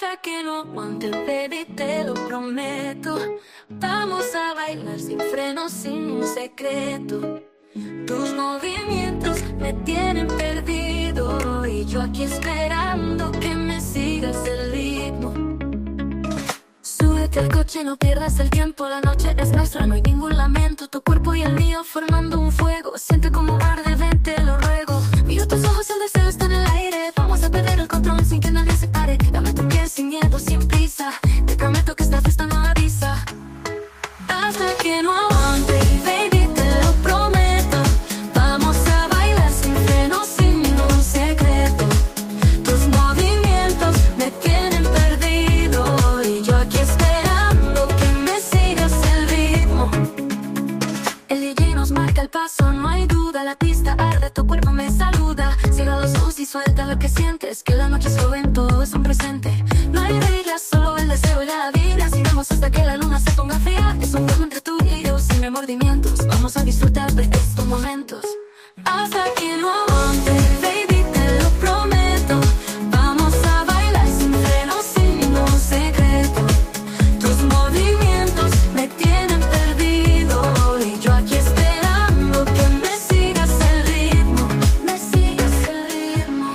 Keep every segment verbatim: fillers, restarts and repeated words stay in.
Hasta que no aguante, baby, te lo prometo. Vamos a bailar sin freno, sin un secreto. Tus movimientos me tienen perdido y yo aquí esperando que me sigas el ritmo. Súbete al coche, no pierdas el tiempo. La noche es nuestra, no hay ningún lamento. Tu cuerpo y el mío formando un fuego. Siente como arde, ven, te lo ruego. Miro tus ojos, el deseo está en el aire. Vamos a perder el control sin que nadie se pare. Dame tu piel sin miedo, sin prisa. Te prometo que esta fiesta no avisa. Hasta que no aguante, baby, te lo prometo. Vamos a bailar sin freno, sin ningún secreto. Tus movimientos me tienen perdido y yo aquí esperando que me sigas el ritmo. El D J nos marca el paso, no hay duda. La pista arde, tu cuerpo me saluda. Cierra los ojos y suelta lo que sientes. Que la noche es joven, todo es un presente. No hay reglas, solo el deseo y la vida. Sigamos hasta que la luna se ponga fría. Es un juego entre tú y yo, sin remordimientos. Vamos a disfrutar de estos momentos. Hasta que no aguante, baby, te lo prometo. Vamos a bailar sin freno, sin ningún secreto. Tus movimientos me tienen perdido y yo aquí esperando que me sigas el ritmo. Me sigas el ritmo.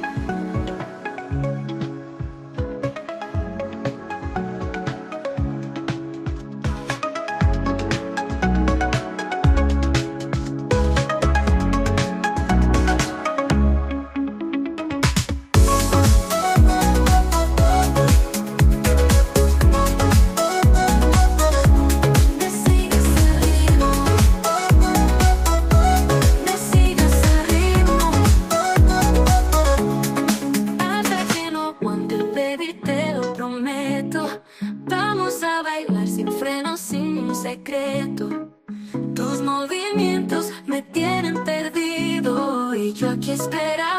Me sigas el ritmo. Me sigas el ritmo. Hasta que no aguante, baby, te lo prometo. Vamos a bailar sin freno, sin un secreto. Tus movimientos me tienen perdido y yo aquí esperando